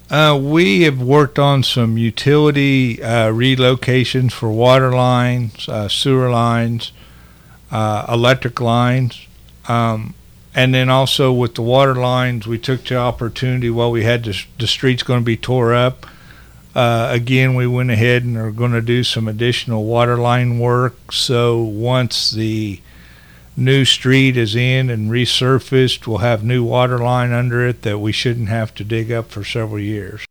We have worked on some utility relocations for water lines, sewer lines, electric lines. And then also with the water lines, we took the opportunity while we had the streets going to be tore up. Again, we went ahead and are going to do some additional water line work. So once the new street is in and resurfaced, we'll have new water line under it that we shouldn't have to dig up for several years.